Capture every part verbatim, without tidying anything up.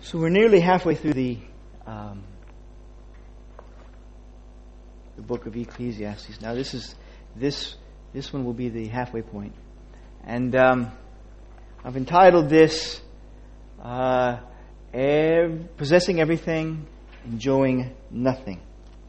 So we're nearly halfway through the um, the book of Ecclesiastes. Now this is this this one will be the halfway point, and um, I've entitled this uh, ev- "Possessing Everything, Enjoying Nothing."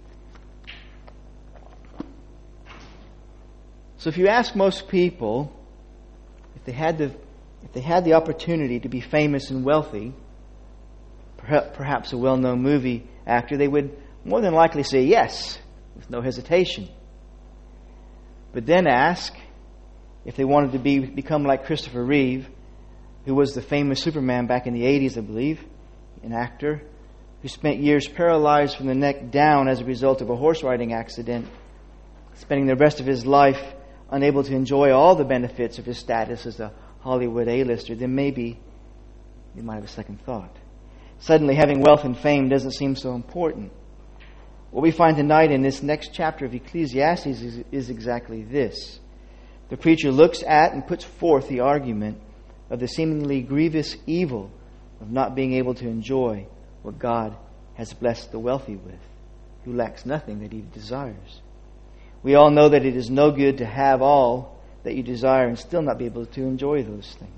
So if you ask most people if they had the if they had the opportunity to be famous and wealthy, perhaps a well-known movie actor, they would more than likely say yes, with no hesitation. But then ask if they wanted to be become like Christopher Reeve, who was the famous Superman back in the eighties, I believe, an actor, who spent years paralyzed from the neck down as a result of a horse riding accident, spending the rest of his life unable to enjoy all the benefits of his status as a Hollywood A-lister, then maybe you might have a second thought. Suddenly, having wealth and fame doesn't seem so important. What we find tonight in this next chapter of Ecclesiastes is, is exactly this. The preacher looks at and puts forth the argument of the seemingly grievous evil of not being able to enjoy what God has blessed the wealthy with, who lacks nothing that he desires. We all know that it is no good to have all that you desire and still not be able to enjoy those things.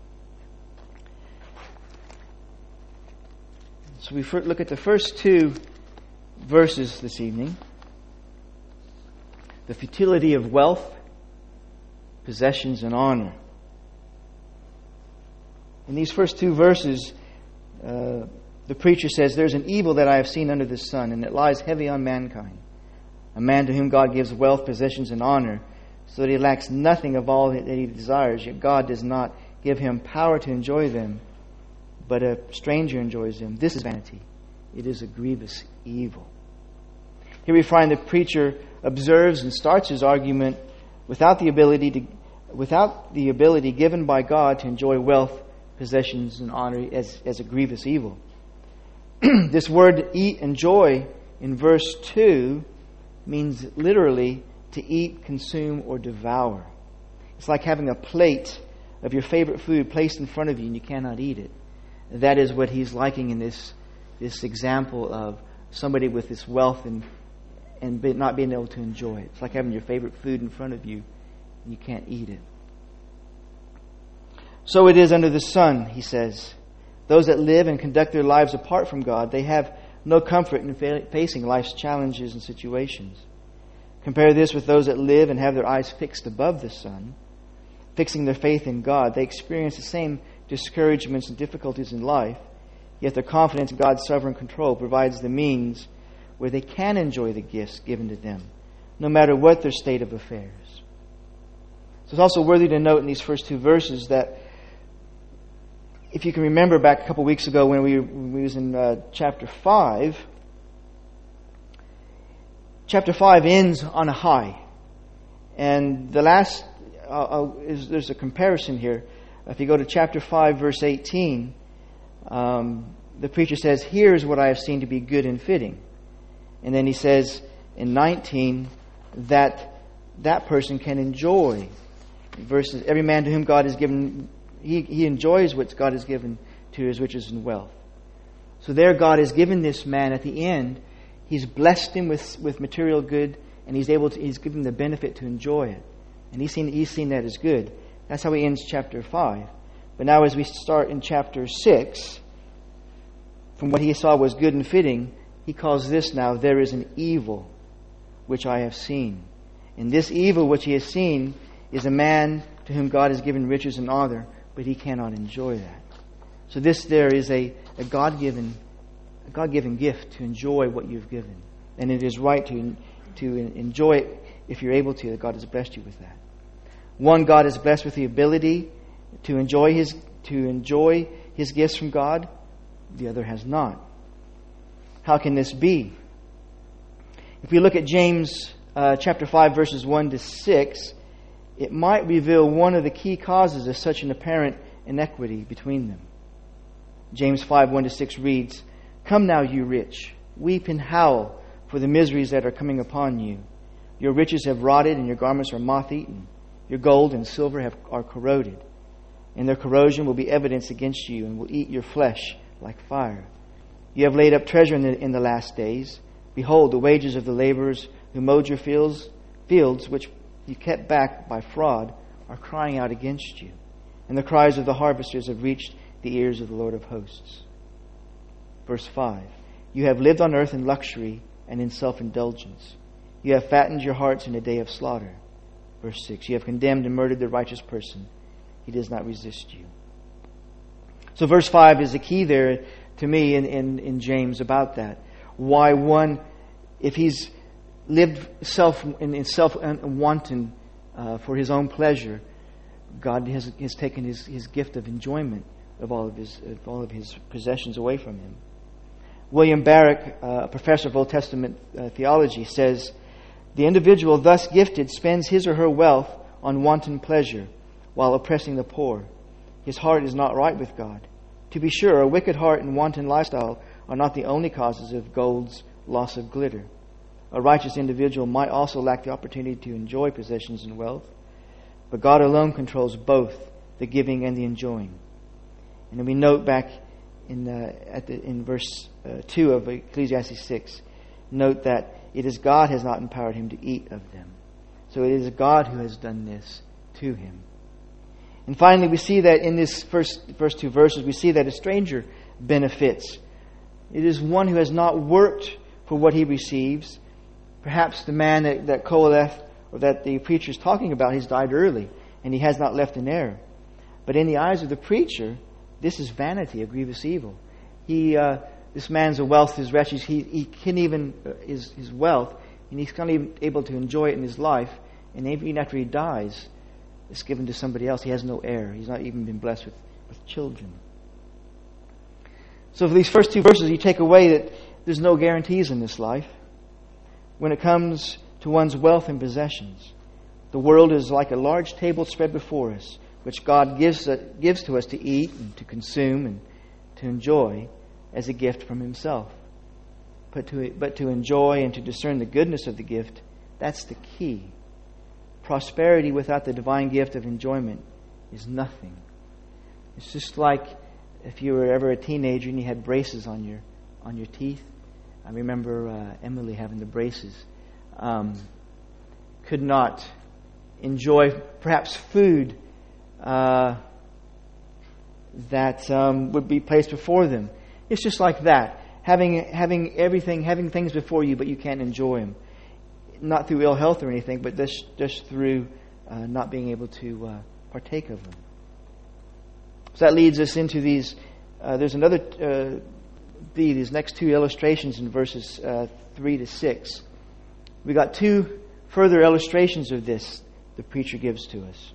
So we look at the first two verses this evening. The futility of wealth, possessions, and honor. In these first two verses, uh, the preacher says, "There's an evil that I have seen under the sun, and it lies heavy on mankind. A man to whom God gives wealth, possessions, and honor, so that he lacks nothing of all that he desires, yet God does not give him power to enjoy them, but a stranger enjoys them. This is vanity. It is a grievous evil." Here we find the preacher observes and starts his argument without the ability to, without the ability given by God to enjoy wealth, possessions, and honor as, as a grievous evil. This word "eat" and "enjoy" in verse two means literally to eat, consume, or devour. It's like having a plate of your favorite food placed in front of you and you cannot eat it. That is what he's liking in this this example of somebody with this wealth and and be, not being able to enjoy it. It's like having your favorite food in front of you and you can't eat it. So it is under the sun, he says. Those that live and conduct their lives apart from God, they have no comfort in fa- facing life's challenges and situations. Compare this with those that live and have their eyes fixed above the sun, fixing their faith in God. They experience the same discouragements and difficulties in life, yet their confidence in God's sovereign control provides the means where they can enjoy the gifts given to them, no matter what their state of affairs. So it's also worthy to note in these first two verses that if you can remember back a couple weeks ago when we, when we was in uh, chapter five, chapter five ends on a high. And the last, uh, uh, is, there's a comparison here. If you go to chapter five, verse eighteen, um, the preacher says, "Here's what I have seen to be good and fitting." And then he says in nineteen that that person can enjoy. Verses, every man to whom God has given, he, he enjoys what God has given to his riches and wealth. So there God has given this man at the end, he's blessed him with, with material good, and he's able to, he's given the benefit to enjoy it. And he's seen, he's seen that as good. That's how he ends chapter five. But now as we start in chapter six, from what he saw was good and fitting, he calls this now, "There is an evil which I have seen." And this evil which he has seen is a man to whom God has given riches and honor, but he cannot enjoy that. So this there is a, a God-given a God-given gift to enjoy what you've given. And it is right to, to enjoy it if you're able to, that God has blessed you with that. One, God is blessed with the ability to enjoy his to enjoy his gifts from God. The other has not. How can this be? If we look at James uh, chapter five, verses one to six, it might reveal one of the key causes of such an apparent inequity between them. James five, one to six reads, "Come now, you rich, weep and howl for the miseries that are coming upon you. Your riches have rotted and your garments are moth-eaten. Your gold and silver have, are corroded, and their corrosion will be evidence against you and will eat your flesh like fire. You have laid up treasure in the, in the last days. Behold, the wages of the laborers who mowed your fields, fields which you kept back by fraud, are crying out against you. And the cries of the harvesters have reached the ears of the Lord of hosts. Verse five. You have lived on earth in luxury and in self-indulgence. You have fattened your hearts in a day of slaughter. Verse six. You have condemned and murdered the righteous person. He does not resist you. So verse five is the key there to me in, in, in James about that. Why one, if he's lived self in, in self wanton uh, for his own pleasure, God has, has taken his, his gift of enjoyment of all of his of all of his possessions away from him. William Barrick, uh, a professor of Old Testament uh, theology, says, the individual thus gifted spends his or her wealth on wanton pleasure while oppressing the poor. His heart is not right with God. To be sure, a wicked heart and wanton lifestyle are not the only causes of gold's loss of glitter. A righteous individual might also lack the opportunity to enjoy possessions and wealth, but God alone controls both the giving and the enjoying. And then we note back in uh, at the, in verse uh, two of Ecclesiastes six, note that it is God has not empowered him to eat of them. So it is God who has done this to him. And finally, we see that in this first first two verses, we see that a stranger benefits. It is one who has not worked for what he receives. Perhaps the man that, that Koheleth, or that the preacher is talking about, has died early, and he has not left an heir. But in the eyes of the preacher, this is vanity, a grievous evil. He, uh, this man's wealth is wretched. He, he can't even uh, his his wealth, and he's not even able to enjoy it in his life. And even after he dies, it's given to somebody else. He has no heir. He's not even been blessed with, with children. So for these first two verses, you take away that there's no guarantees in this life when it comes to one's wealth and possessions. The world is like a large table spread before us, which God gives uh, gives to us to eat and to consume and to enjoy as a gift from Himself. But to but to enjoy and to discern the goodness of the gift, that's the key. Prosperity without the divine gift of enjoyment is nothing. It's just like if you were ever a teenager and you had braces on your on your teeth. I remember uh, Emily having the braces. Um, could not enjoy perhaps food uh, that um, would be placed before them. It's just like that. Having having everything, having things before you, but you can't enjoy them. Not through ill health or anything, but just, just through uh, not being able to uh, partake of them. So that leads us into these. Uh, there's another, uh, the, these next two illustrations in verses uh, three to six. We got two further illustrations of this the preacher gives to us.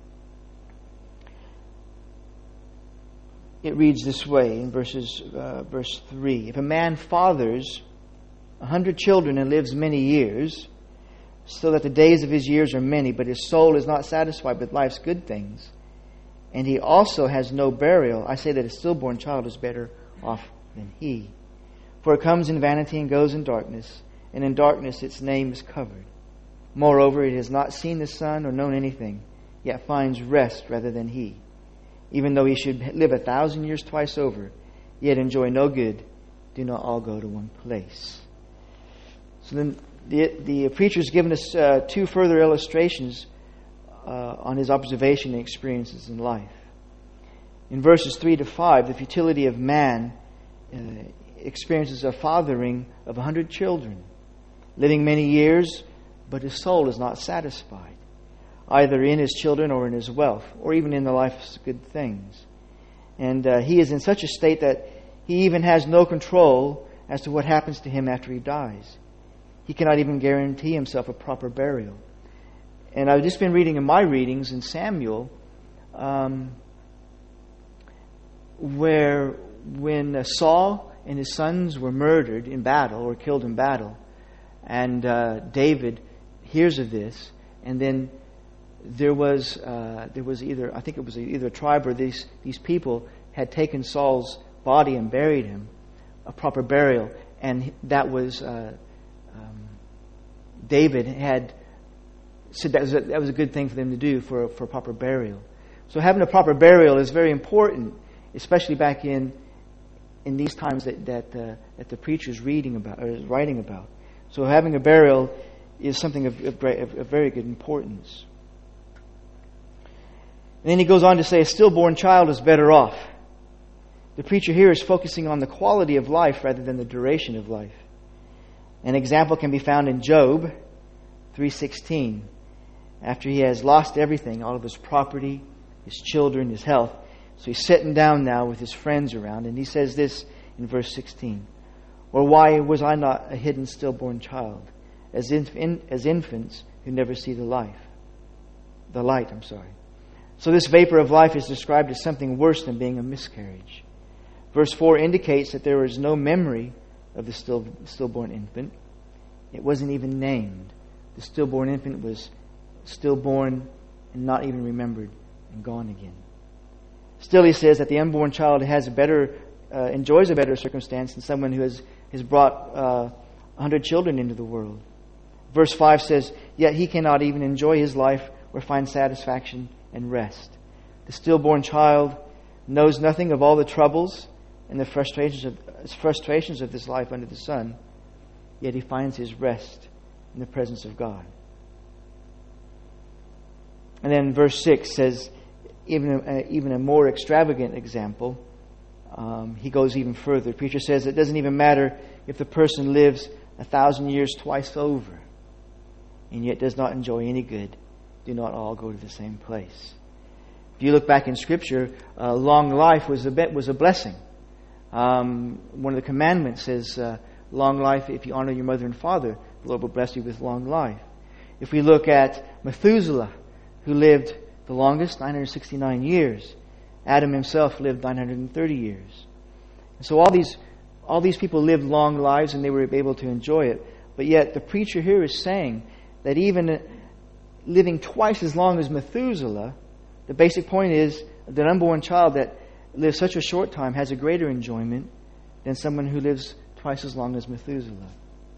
It reads this way in verses uh, verse three. If a man fathers a hundred children and lives many years, so that the days of his years are many, but his soul is not satisfied with life's good things, and he also has no burial, I say that a stillborn child is better off than he. For it comes in vanity and goes in darkness, and in darkness its name is covered. Moreover, it has not seen the sun or known anything, yet finds rest rather than he. Even though he should live a thousand years twice over, yet enjoy no good, do not all go to one place. So then the, the preacher's given us uh, two further illustrations uh, on his observation and experiences in life. In verses three to five, the futility of man uh, experiences a fathering of a hundred children, living many years, but his soul is not satisfied, either in his children or in his wealth, or even in the life's good things. And uh, he is in such a state that he even has no control as to what happens to him after he dies. He cannot even guarantee himself a proper burial. And I've just been reading in my readings in Samuel, um, where when Saul and his sons were murdered in battle or killed in battle, and uh, David hears of this, and then there was uh, there was either I think it was either a tribe or these these people had taken Saul's body and buried him, a proper burial, and that was. Uh, Um, David had said that was, a, that was a good thing for them to do for, for a proper burial. So having a proper burial is very important, especially back in in these times that that, uh, that the preacher is reading about or is writing about. So having a burial is something of, of, great, of, of very good importance. And then he goes on to say, a stillborn child is better off. The preacher here is focusing on the quality of life rather than the duration of life. An example can be found in Job three sixteen. After he has lost everything, all of his property, his children, his health. So he's sitting down now with his friends around, and he says this in verse sixteen. Or why was I not a hidden stillborn child, as inf- in, as infants who never see the life? The light, I'm sorry. So this vapor of life is described as something worse than being a miscarriage. Verse four indicates that there is no memory of the still, stillborn infant. It wasn't even named. The stillborn infant was stillborn and not even remembered and gone again. Still, he says that the unborn child has a better, uh, enjoys a better circumstance than someone who has, has brought uh, a hundred children into the world. Verse five says, yet he cannot even enjoy his life or find satisfaction and rest. The stillborn child knows nothing of all the troubles and the frustrations of, frustrations of this life under the sun, yet he finds his rest in the presence of God. And then verse six says, even a, even a more extravagant example, um, he goes even further. The preacher says it doesn't even matter if the person lives a thousand years twice over, and yet does not enjoy any good. Do not all go to the same place. If you look back in Scripture, uh, long life was a bit, was a blessing. Um, one of the commandments says, uh, long life, if you honor your mother and father, the Lord will bless you with long life. If we look at Methuselah, who lived the longest, nine hundred sixty-nine years. Adam himself lived nine hundred thirty years. And so all these all these people lived long lives and they were able to enjoy it. But yet the preacher here is saying that even living twice as long as Methuselah, the basic point is that an unborn child that lives such a short time has a greater enjoyment than someone who lives twice as long as Methuselah.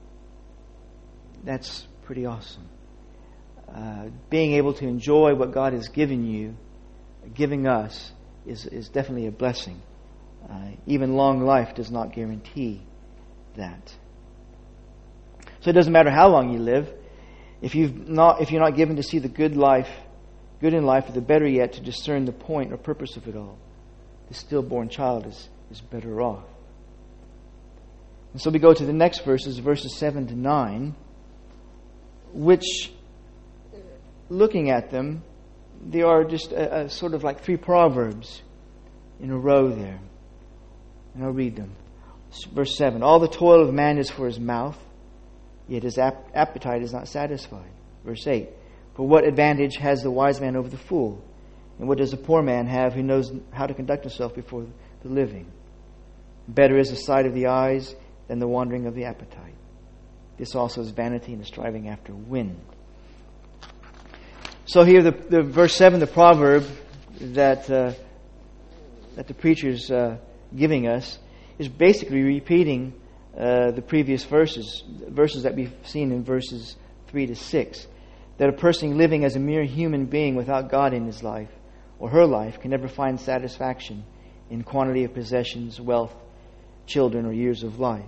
That's pretty awesome. Uh, being able to enjoy what God has given you, giving us, is, is definitely a blessing. Uh, even long life does not guarantee that. So it doesn't matter how long you live. If you've not, if you're not given to see the good life, good in life, or the better yet, to discern the point or purpose of it all, the stillborn child is, is better off. And so we go to the next verses, verses seven to nine, which, looking at them, they are just a, a sort of like three proverbs in a row there. And I'll read them. Verse seven. All the toil of man is for his mouth, yet his ap- appetite is not satisfied. Verse eight. For what advantage has the wise man over the fool? And what does the poor man have who knows how to conduct himself before the living? Better is the sight of the eyes than the wandering of the appetite. This also is vanity and a striving after wind. So here, the, the verse seven, the proverb that uh, that the preacher's uh, giving us, is basically repeating uh, the previous verses, verses that we've seen in verses three to six. That a person living as a mere human being without God in his life or her life can never find satisfaction in quantity of possessions, wealth, children, or years of life.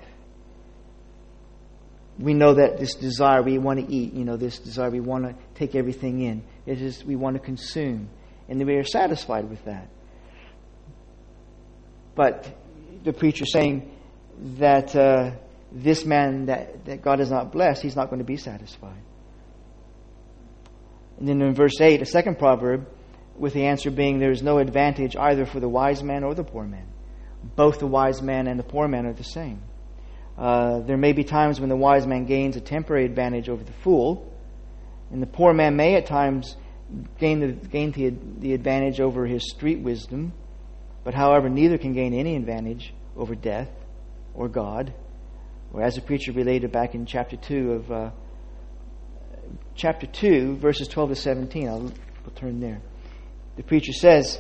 We know that this desire, we want to eat, you know, this desire, we want to take everything in. It is, we want to consume. And we are satisfied with that. But the preacher saying that uh, this man that, that God has not blessed, he's not going to be satisfied. And then in verse eight, a second proverb, with the answer being, there is no advantage either for the wise man or the poor man. Both the wise man and the poor man are the same. Uh, there may be times when the wise man gains a temporary advantage over the fool, and the poor man may at times gain the gain the, the advantage over his street wisdom. But however, neither can gain any advantage over death or God. Or as the preacher related back in chapter two of uh, chapter two, verses twelve to seventeen. I'll, I'll turn there. The preacher says,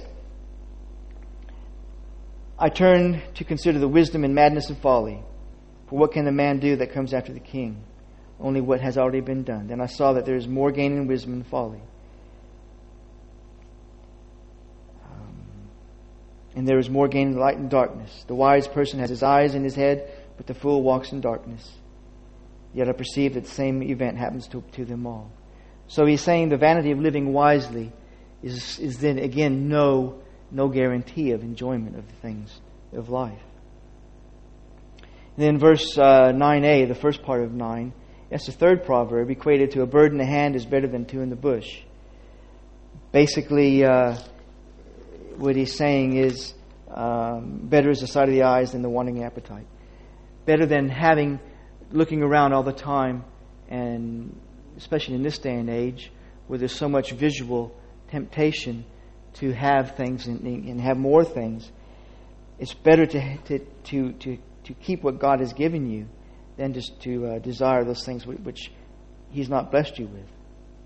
I turn to consider the wisdom and madness of folly. For what can the man do that comes after the king? Only what has already been done. Then I saw that there is more gain in wisdom than folly. Um, and there is more gain in light and darkness. The wise person has his eyes in his head, but the fool walks in darkness. Yet I perceive that the same event happens to, to them all. So he's saying the vanity of living wisely is, is then again no, no guarantee of enjoyment of the things of life. And then verse uh, nine a, the first part of nine, that's the third proverb, equated to a bird in the hand is better than two in the bush. Basically, uh, what he's saying is um, better is the sight of the eyes than the wanting appetite. Better than having, looking around all the time, and especially in this day and age, where there's so much visual temptation to have things and, and have more things. It's better to to to to, to keep what God has given you than just to uh, desire those things which He's not blessed you with.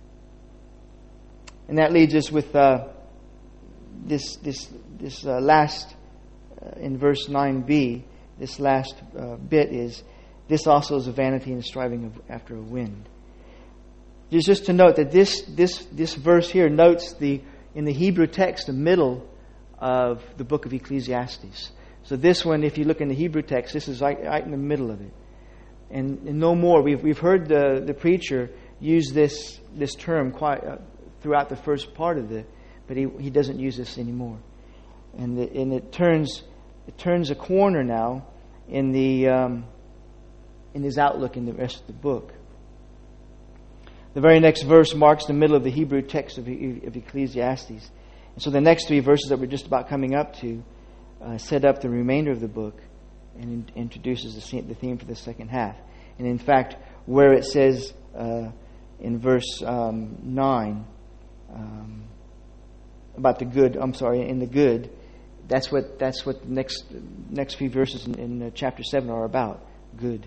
And that leads us with uh, this this this uh, last uh, in verse nine b. This last uh, bit is, this also is a vanity and a striving of, after a wind. Just just to note that this this this verse here notes the in the Hebrew text the middle of the book of Ecclesiastes. So this one, if you look in the Hebrew text, this is right, right in the middle of it. And, and no more. We've we've heard the, the preacher use this this term quite uh, throughout the first part of it, but he he doesn't use this anymore. And the, and it turns it turns a corner now in the um, in his outlook in the rest of the book. The very next verse marks the middle of the Hebrew text of, of Ecclesiastes. And so the next three verses that we're just about coming up to uh, set up the remainder of the book and in, introduces the, the theme for the second half. And in fact, where it says uh, in verse um, nine um, about the good, I'm sorry, in the good, that's what that's what the next next few verses in, in uh, chapter seven are about. Good.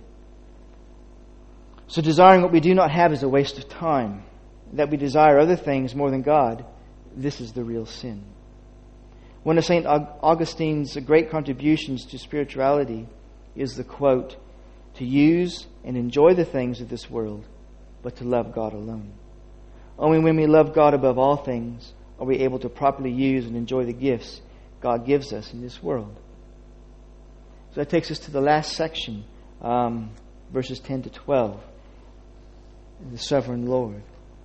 So desiring what we do not have is a waste of time. That we desire other things more than God, this is the real sin. One of Saint Augustine's great contributions to spirituality is the quote, "To use and enjoy the things of this world, but to love God alone. Only when we love God above all things are we able to properly use and enjoy the gifts God gives us in this world." So that takes us to the last section, um, verses ten to twelve. The sovereign Lord.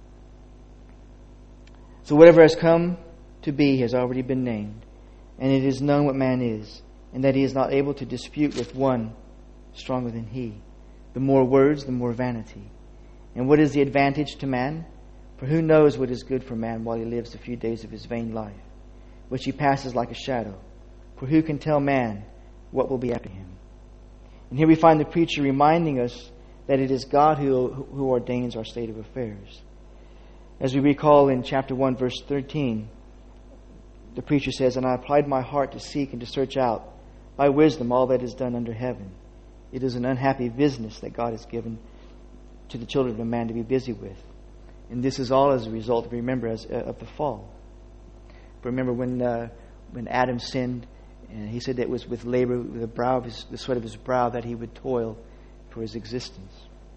So whatever has come to be has already been named, and it is known what man is, and that he is not able to dispute with one stronger than he. The more words, the more vanity. And what is the advantage to man? For who knows what is good for man while he lives the few days of his vain life, which he passes like a shadow? For who can tell man what will be after him? And here we find the preacher reminding us that it is God who, who ordains our state of affairs. As we recall in chapter one, verse thirteen, the preacher says, "And I applied my heart to seek and to search out by wisdom all that is done under heaven. It is an unhappy business that God has given to the children of man to be busy with." And this is all as a result, remember, as, uh, of the fall. Remember when uh, when Adam sinned, and he said that it was with labor, with the brow of his, the sweat of his brow, that he would toil for his existence.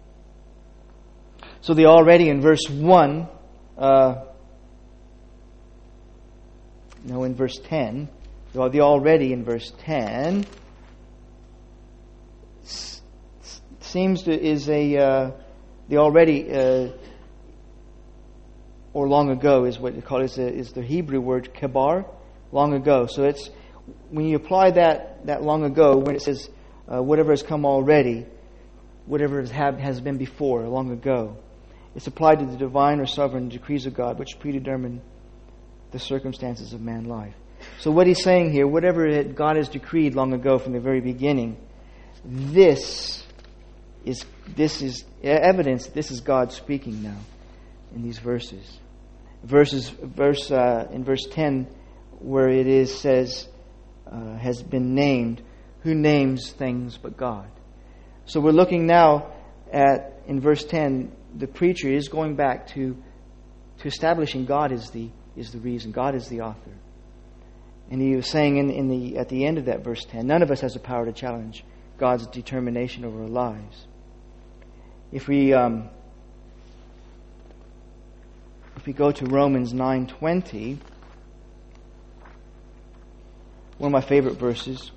So the already in verse one, uh, no, in verse ten, the already in verse ten s- seems to is a uh, the already uh, or long ago is what they call it, is, a, is the Hebrew word kebar, long ago. So it's when you apply that that long ago, when it says uh, whatever has come already, whatever has, have, has been before, long ago. It's applied to the divine or sovereign decrees of God, which predetermine the circumstances of man's life. So what he's saying here, whatever God has decreed long ago from the very beginning, this is this is evidence. This is God speaking now in these verses. Verses verse uh, in verse ten, where it is says uh, has been named. Who names things but God? So we're looking now at, in verse ten, the preacher is going back to to establishing God is the is the reason. God is the author. And he was saying in, in the at the end of that verse ten, none of us has the power to challenge God's determination over our lives. If we um, if we go to Romans nine twenty, one of my favorite verses.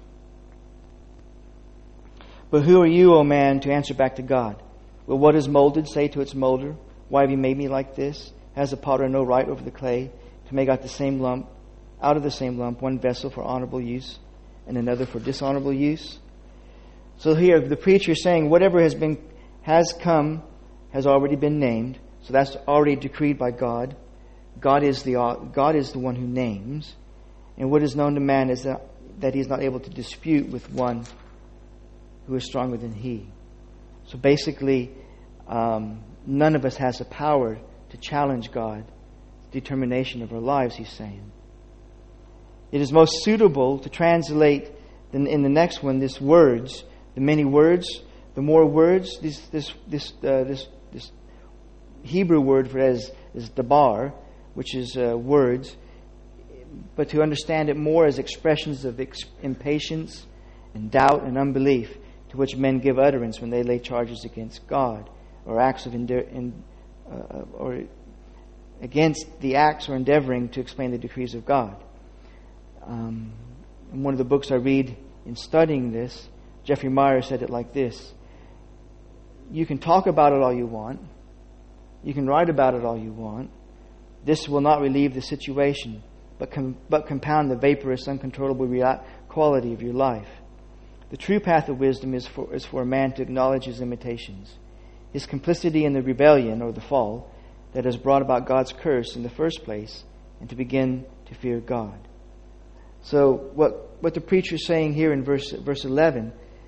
But who are you, O man, to answer back to God? Will what is molded say to its molder, why have you made me like this? Has the potter no right over the clay to make out the same lump, out of the same lump, one vessel for honorable use and another for dishonorable use? So here the preacher is saying whatever has been has come has already been named. So that's already decreed by God. God is the God is the one who names. And what is known to man is that, that he is not able to dispute with one who is stronger than he. So basically, um, none of us has the power to challenge God's determination of our lives, he's saying. It is most suitable to translate in, in the next one this words, the many words, the more words. This this this uh, this this Hebrew word for it is, is dabar, which is uh, words, but to understand it more as expressions of ex- impatience and doubt and unbelief, to which men give utterance when they lay charges against God, or acts of endear- in, uh, or against the acts or endeavoring to explain the decrees of God. Um, in one of the books I read in studying this, Jeffrey Meyer said it like this: you can talk about it all you want, you can write about it all you want. This will not relieve the situation, but com- but compound the vaporous, uncontrollable rea- quality of your life. The true path of wisdom is for, is for a man to acknowledge his limitations, his complicity in the rebellion or the fall that has brought about God's curse in the first place, and to begin to fear God. So what, what the preacher is saying here in verse verse eleven,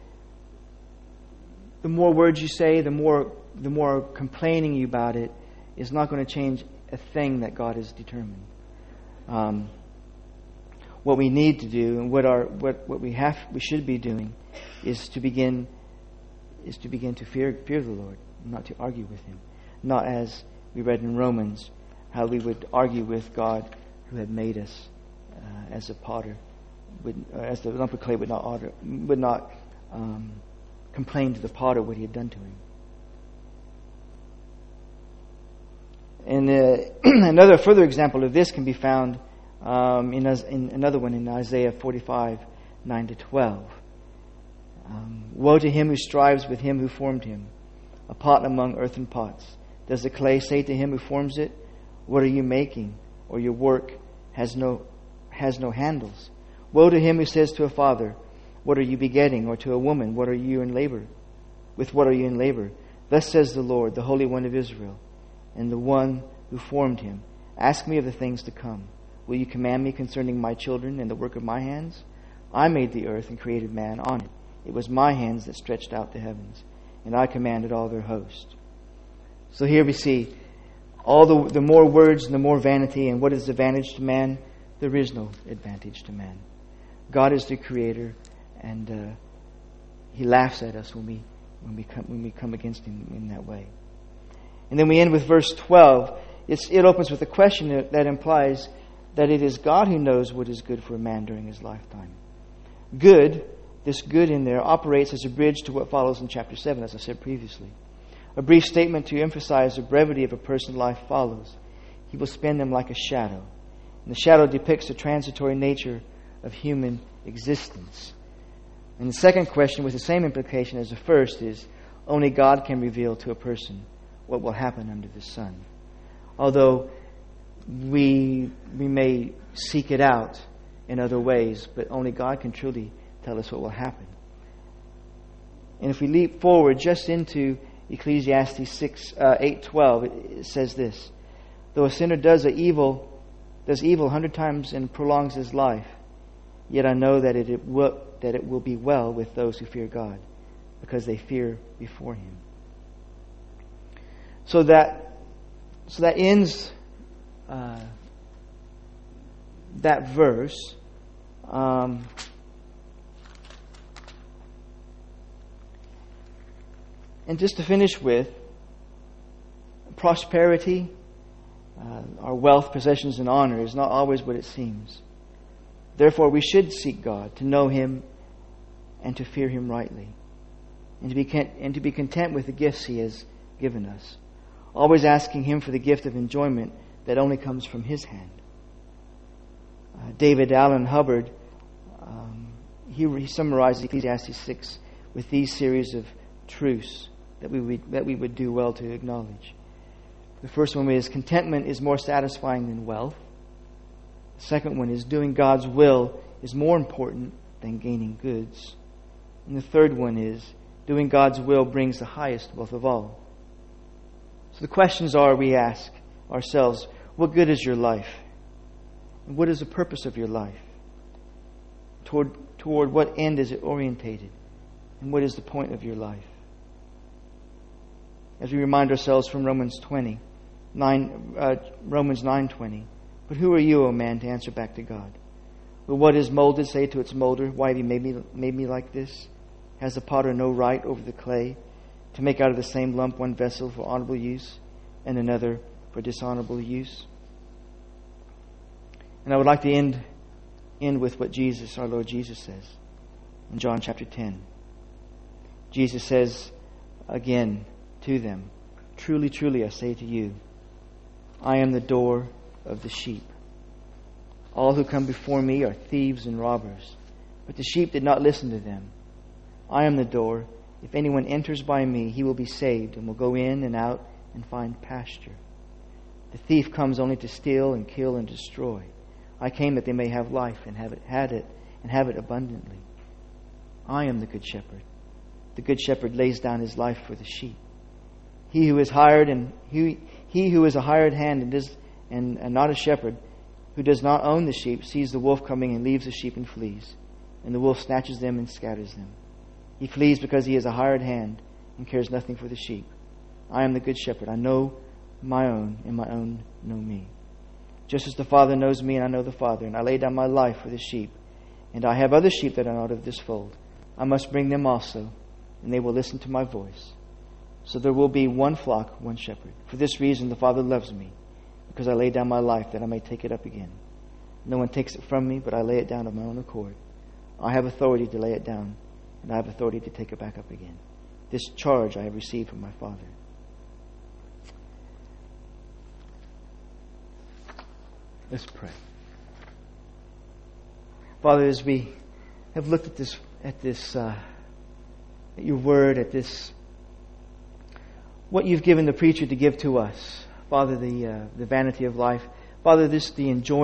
the more words you say, the more the more complaining you about it is not going to change a thing that God has determined. Um, What we need to do, and what our what, what we have we should be doing, is to begin is to begin to fear fear the Lord, not to argue with Him, not as we read in Romans, how we would argue with God who had made us uh, as a potter, would, uh, as the lump of clay would not order, would not um, complain to the potter what he had done to him. And uh, another further example of this can be found Um, in, in another one in Isaiah forty-five, nine to twelve. Um, Woe to him who strives with him who formed him, a pot among earthen pots. Does the clay say to him who forms it, what are you making? Or your work has no has no handles. Woe to him who says to a father, what are you begetting? Or to a woman, what are you in labor? With what are you in labor? Thus says the Lord, the Holy One of Israel, and the one who formed him. Ask me of the things to come. Will you command me concerning my children and the work of my hands? I made the earth and created man on it. It was my hands that stretched out the heavens, and I commanded all their host. So here we see all the, the more words and the more vanity. And what is the advantage to man? There is no advantage to man. God is the creator, and uh, He laughs at us when we when we come when we come against Him in that way. And then we end with verse twelve. It's, it opens with a question that, that implies that it is God who knows what is good for a man during his lifetime. Good, this good in there, operates as a bridge to what follows in chapter seven, as I said previously. A brief statement to emphasize the brevity of a person's life follows. He will spend them like a shadow. And the shadow depicts the transitory nature of human existence. And the second question, with the same implication as the first, is only God can reveal to a person what will happen under the sun. Although We we may seek it out in other ways, but only God can truly tell us what will happen. And if we leap forward just into Ecclesiastes six uh, eight twelve, it, it says this: though a sinner does a evil does evil a hundred times and prolongs his life, yet I know that it, it will that it will be well with those who fear God, because they fear before Him. So that so that ends. Uh, that verse. Um, and just to finish with, prosperity, uh, our wealth, possessions, and honor is not always what it seems. Therefore, we should seek God, to know Him and to fear Him rightly, and to be con- and to be content with the gifts He has given us, always asking Him for the gift of enjoyment that only comes from His hand. Uh, David Allen Hubbard, uh, he, he summarizes Ecclesiastes six with these series of truths that we would, that we would do well to acknowledge. The first one is contentment is more satisfying than wealth. The second one is doing God's will is more important than gaining goods. And the third one is doing God's will brings the highest wealth of all. So the questions are, we ask ourselves, what good is your life? And what is the purpose of your life? Toward, toward what end is it orientated? And what is the point of your life? As we remind ourselves from Romans twenty, nine, uh, Romans nine twenty, but who are you, O man, to answer back to God? Will what is molded say to its molder, why have you made me, made me like this? Has the potter no right over the clay to make out of the same lump one vessel for honorable use and another for dishonorable use? And I would like to end, end with what Jesus, our Lord Jesus, says in John chapter ten. Jesus says again to them, truly, truly, I say to you, I am the door of the sheep. All who come before me are thieves and robbers, but the sheep did not listen to them. I am the door. If anyone enters by me, he will be saved and will go in and out and find pasture. The thief comes only to steal and kill and destroy. I came that they may have life and have it, had it, and have it abundantly. I am the good shepherd. The good shepherd lays down his life for the sheep. He who is hired and he, he who is a hired hand and, does, and, and not a shepherd, who does not own the sheep, sees the wolf coming and leaves the sheep and flees. And the wolf snatches them and scatters them. He flees because he is a hired hand and cares nothing for the sheep. I am the good shepherd. I know my own, and my own know me. Just as the Father knows me, and I know the Father, and I lay down my life for the sheep. And I have other sheep that are not of this fold. I must bring them also, and they will listen to my voice. So there will be one flock, one shepherd. For this reason the Father loves me, because I lay down my life that I may take it up again. No one takes it from me, but I lay it down of my own accord. I have authority to lay it down, and I have authority to take it back up again. This charge I have received from my Father. Let's pray. Father, as we have looked at this, at this, uh, at your word, at this, what you've given the preacher to give to us, Father, the uh, the vanity of life, Father, this the enjoyment.